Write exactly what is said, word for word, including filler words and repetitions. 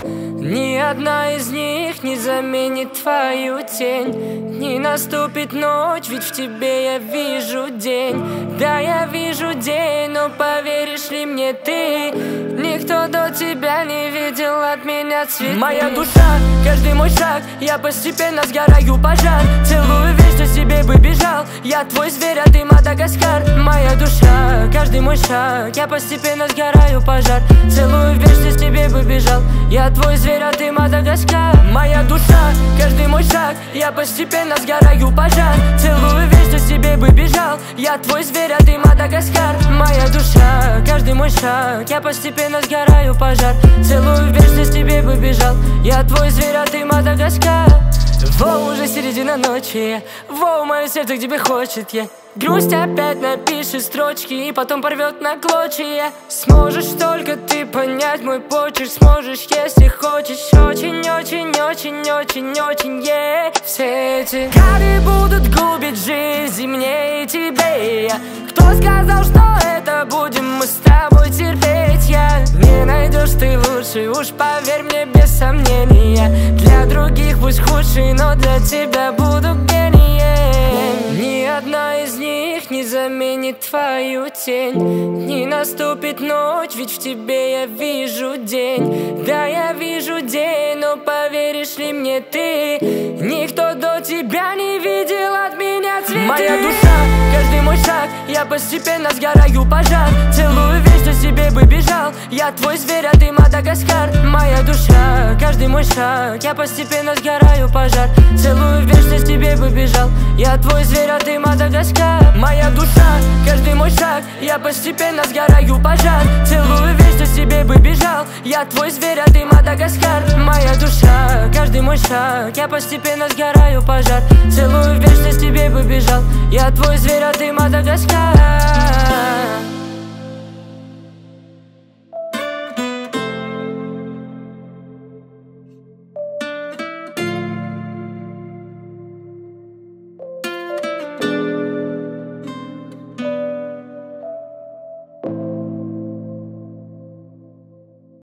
Ни одна из них не заменит твою тень. Не наступит ночь, ведь в тебе я вижу день. Да, я вижу день, но поверишь ли мне ты, никто до тебя не видел от меня цветы. Моя душа, каждый мой шаг, я постепенно сгораю пожар. Целую вечность, тебе бы бежал, я твой зверь, а ты Мадагаскар. Моя душа, каждый мой шаг, я постепенно сгораю пожар. Целую вечность, тебе бы бежал, я твой зверь, а ты Мадагаскар. Моя душа, каждый мой шаг, я постепенно сгораю пожар. Целую вечность, тебе бы бежал, я твой зверь, а ты Мадагаскар. Моя душа, каждый мой шаг, я постепенно сгораю пожар. Целую вечность, тебе бы бежал, я твой зверь, а ты Мадагаскар. Воу, уже середина ночи, воу, мое сердце к тебе хочет, я грусть опять напишет строчки и потом порвет на клочья. Сможешь только ты понять мой почерк, сможешь, если хочешь. Очень-очень-очень-очень-очень, yeah. Все эти кары будут губить жизнь мне и тебе. Кто сказал, что это будем мы с тобой терпеть? Я не найдешь ты лучше, уж поверь мне без сомнения. Для других пусть худший, но для тебя буду гением. Ни одна из них не заменит твою тень. Не наступит ночь, ведь в тебе я вижу день. Да, я вижу день, но поверишь ли мне ты, никто до тебя не видел от меня цветы. Моя душа, каждый мой шаг, я постепенно сгораю пожар. Целую вечность, тебе бы бежал, я твой зверь, а ты Мадагаскар. Моя душа, каждый мой шаг, я постепенно сгораю пожар. Целую вечность, тебе бы бежал, я твой зверь, а ты Мадагаскар. Моя душа, каждый мой шаг, я постепенно сгораю пожар. Целую вечность, тебе бы бежал, я твой зверь, а ты Мадагаскар. Моя душа, каждый мой шаг, я постепенно сгораю пожар. Целую вечность, тебе бы бежал, я твой зверь, а ты Мадагаскар.